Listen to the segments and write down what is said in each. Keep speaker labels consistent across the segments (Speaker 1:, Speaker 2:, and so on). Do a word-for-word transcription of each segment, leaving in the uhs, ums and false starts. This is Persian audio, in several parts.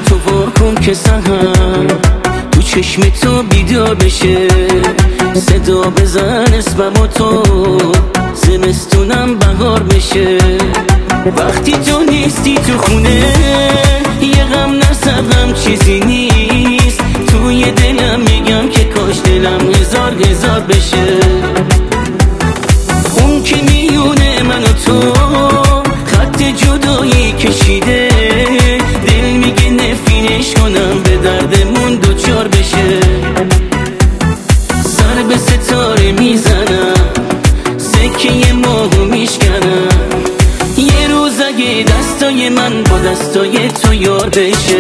Speaker 1: تو وا کن که سحر تو چشم تو بیدار بشه، صدا بزن اسمم تو زمستونم بهار بشه. وقتی تو نیستی تو خونه یه غم نسبم چیزی نیست، توی دلم میگم که کاش دلم هزار هزار بشه. اون که میونه من و تو خط جدایی کشیده، دل میگه نفرینش کنم به دردمون دوچار بشه. سر به ستاره میزنم سکه ماهو میشکنم، یه روز اگه دستای من با دستای تو یار بشه.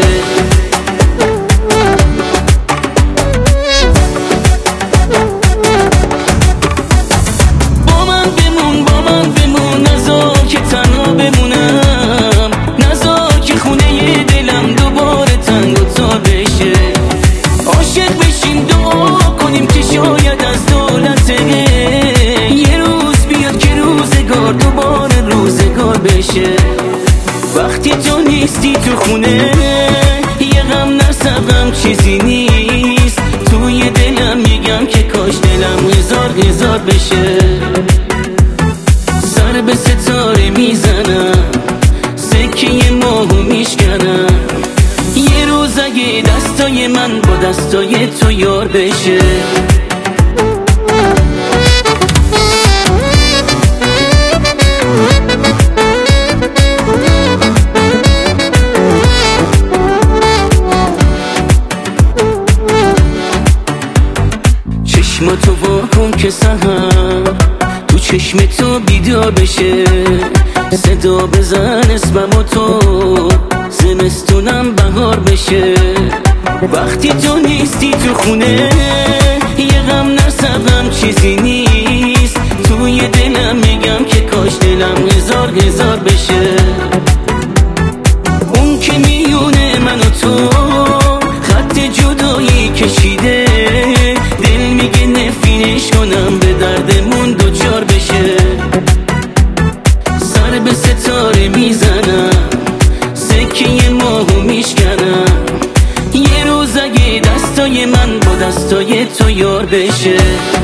Speaker 1: با من بمون با من بمون، نذار که تنها بمونم، نذار که خونه دلم دوباره تنگ و تار بشه. عاشق بشیم دعا کنیم که شاید از دولت یه روز بیاد که روزگار دوباره روزگار بشه. وقتی تو نیستی تو خونه یه غم نسبم چیزی نیست، توی دلم میگم که کاش دلم هزار هزار بشه. سر به ستاره میزنم سکه ماهو میشکنم، یه روز اگه دستای من با دستای تو یار بشه. چشم تو وا کن که سحر تو چشم تو بیدار بشه، صدا بزن اسمم تو زمستونم بهار بشه. وقتی تو نیستی تو خونه یه غم نسبم چیزی نیست، توی دلم میگم که کاش دلم هزار هزار بشه. اون که میونه من و تو خط جدایی کشیده، دل میگه نفرینش کنم به دردمون دوچار بشه. سر به ستاره میزنم سکه ماهو میشکنم، یه روز اگه دستای من با دستای تو یار بشه.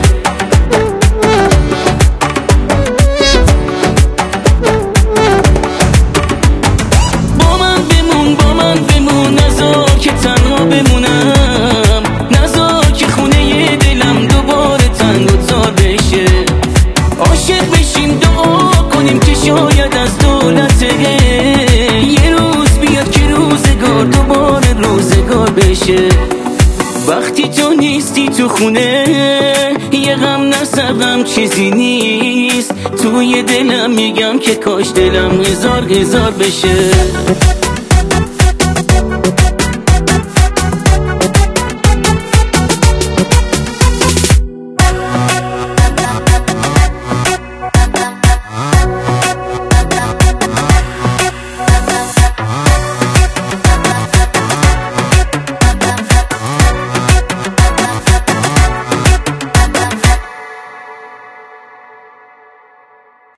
Speaker 1: با من بمون با من بمون، نذار که تنها بمونم، نذار که خونه دلم دوباره تنگ و تار بشه. عاشق بشیم دعا کنیم که شاید از دولت یه روز بیاد که روزگار دوباره روزگار بشه. وقتی تو نیستی تو خونه یه غم نسبم چیزی نیست، توی دلم میگم که کاش دلم هزار هزار بشه.